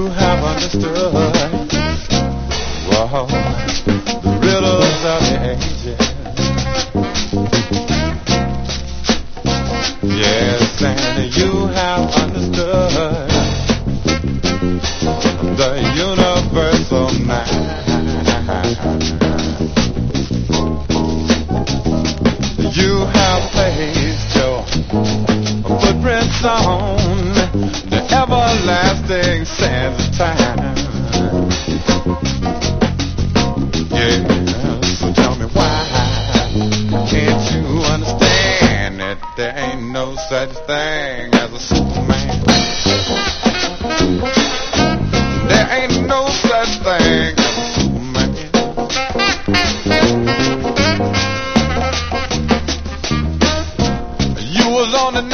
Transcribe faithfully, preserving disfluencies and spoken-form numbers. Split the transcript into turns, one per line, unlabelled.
have understood, whoa, the riddles of the ages. Yes, and you have understood the universal mind. You have placed your footprints on the everlasting sands of time. Yeah, so tell me why can't you understand that there ain't no such thing as a Superman? There ain't no such thing as a Superman. You was on the